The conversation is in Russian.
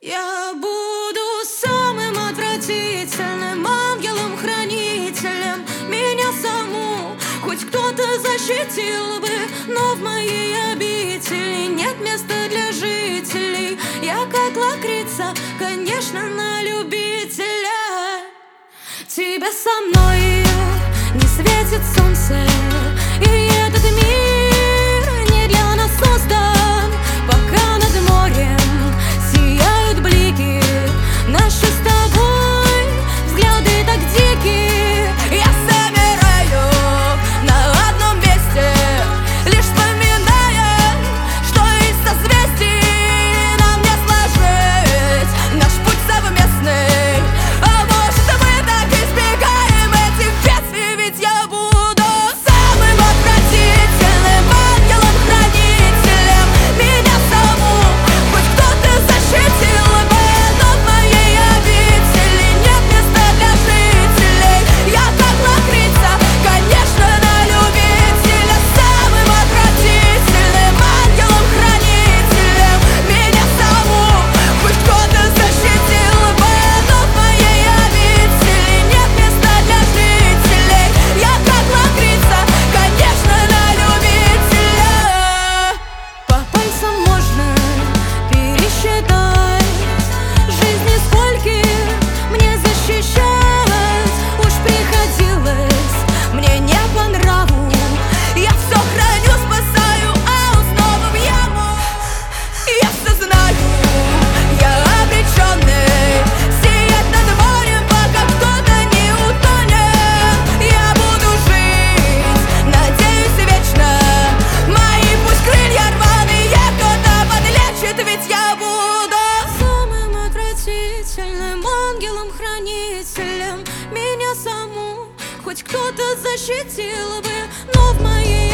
Я буду самым отвратительным ангелом-хранителем. Меня саму хоть кто-то защитил бы, но в моей обители нет места для жителей. Я как лакрица, конечно, на любителя. Тебе со мной не светит солнце, и этот мир не для нас создан. Пока над морем сияют блики, наши с тобой взгляды так дикие. Я замираю на одном месте, лишь вспоминая, что из созвездий нам не сложить наш путь совместный. А может, мы так избегаем этих бедствий, ведь я буду самым отвратительным ангелом-хранителем. Меня саму хоть кто-то защитил бы, но в моей обители нет места для жителей. Я как лакрица, конечно, на любителя. Самым отвратительным ангелом-хранителем. Меня саму хоть кто-то защитил бы, но в моей обители нет места для жителей. Я как лакрица, конечно, на любителя. По пальцам можно пересчитать жизни, скольких мне защищать. Уж приходилось мне не по нраву. Я все храню, спасаю, а он снова в яму. Я все знаю, я обреченный сиять над морем, пока кто-то не утонет. Я буду жить, надеюсь, вечно. Мои пусть крылья рваные кто-то подлечит, ведь я буду самым отвратительным ангелом-хранителем. Меня саму хоть кто-то защитил бы, но в моей